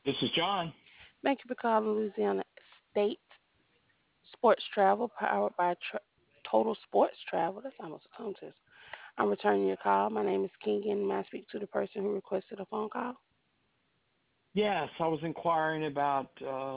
This is John. Thank you for calling Louisiana State Sports Travel, powered by Total Sports Travel. That's almost a tongue twister. I'm returning your call. My name is King, and may I speak to the person who requested a phone call? Yes, I was inquiring about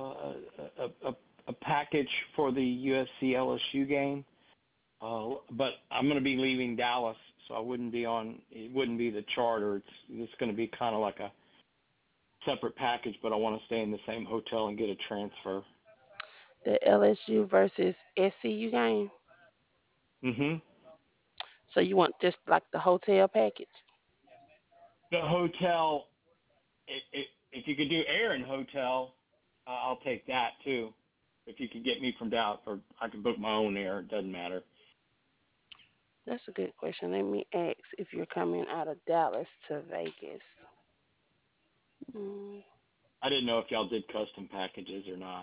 a package for the USC LSU game, but I'm going to be leaving Dallas, so I wouldn't be on. It wouldn't be the charter. It's going to be kind of like a separate package, but I want to stay in the same hotel and get a transfer. The LSU versus SCU game. Mhm. So you want just like the hotel package? The hotel. If you could do air and hotel, I'll take that too. If you could get me from Dallas, or I can book my own air. It doesn't matter. That's a good question. Let me ask if you're coming out of Dallas to Vegas. Mm, I didn't know if y'all did custom packages or not.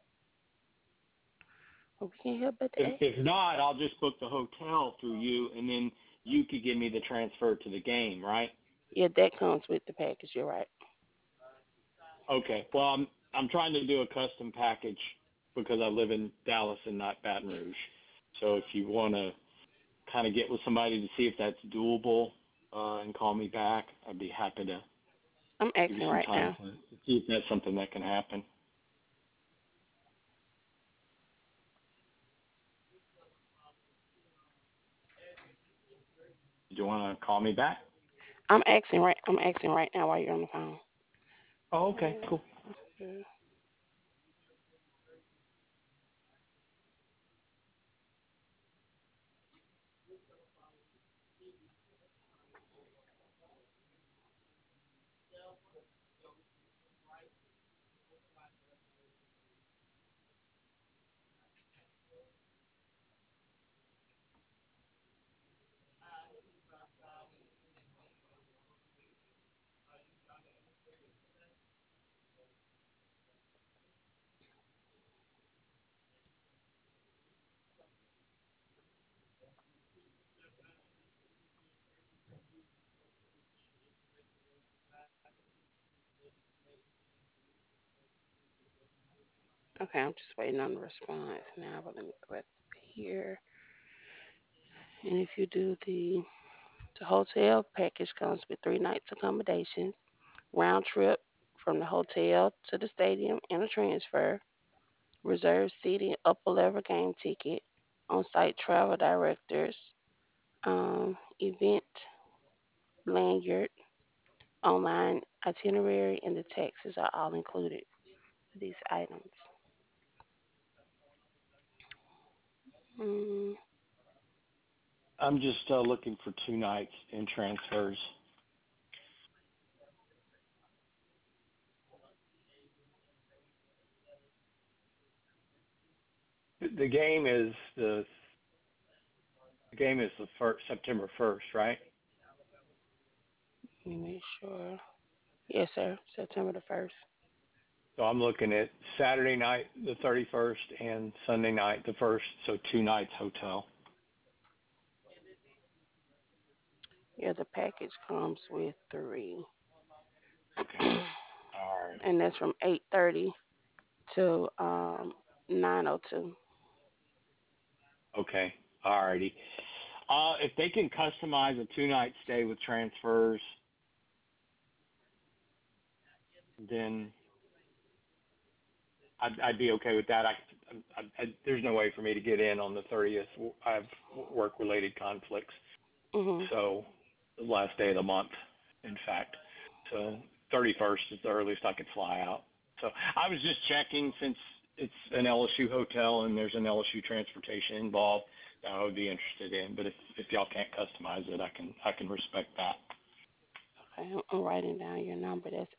well, we can't help but to If ask. not, I'll just book the hotel through you, and then you could give me the transfer to the game, right? Yeah, that comes with the package. You're right. Okay. Well, I'm trying to do a custom package because I live in Dallas and not Baton Rouge. So if you want to kind of get with somebody to see if that's doable, and call me back, I'd be happy to I'm give you asking some right time now. to see if that's something that can happen. Do you want to call me back? I'm asking right now while you're on the phone. Oh, okay, cool. Yeah. Okay, I'm just waiting on the response now, but let me go back here. And if you do the hotel package comes with 3 nights accommodations, round trip from the hotel to the stadium and a transfer, reserved seating, upper level game ticket, on site travel directors, event lanyard, online itinerary, and the taxes are all included for these items. Mm, I'm just looking for 2 nights in transfers. The game is the game is the first September 1st, right? let me make sure. Yes, sir. September the 1st. So I'm looking at Saturday night the 31st and Sunday night the first. So 2 nights hotel. Yeah, the package comes with three. Okay. All right. And that's from 8:30 to 9:02. Okay. All righty. If they can customize a 2 night stay with transfers, then I'd be okay with that. There's no way for me to get in on the 30th. I have work related conflicts. Mhm. So the last day of the month, in fact. So 31st is the earliest I could fly out. So I was just checking since it's an LSU hotel and there's an LSU transportation involved that I would be interested in. But if y'all can't customize it, I can respect that. Okay, I'm writing down your number. That's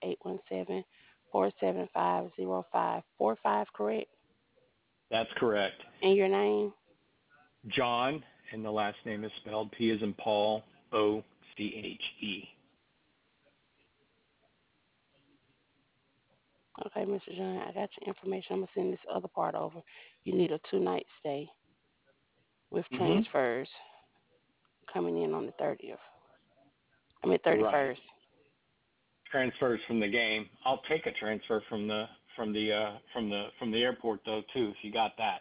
817-475-0545. Correct? That's correct. And your name? John, and the last name is spelled P as in Paul, Oche. Okay, Mr. John, I got your information. I'm gonna send this other part over. You need a 2 night stay with Mhm. transfers coming in on the 30th. I mean Right. 31st. transfers from the game. I'll take a transfer from the airport though too if you got that.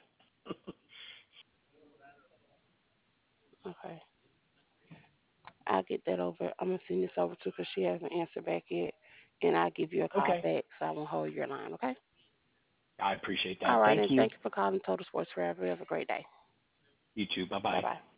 Okay. I'll get that over. I'm gonna send this over to her because she hasn't answered back yet, and I'll give you a call Okay. back so I won't hold your line. Okay. I appreciate All that. right, Thank and you. thank you for calling Total Sports Forever. Have a great day. You too. Bye Bye bye. bye.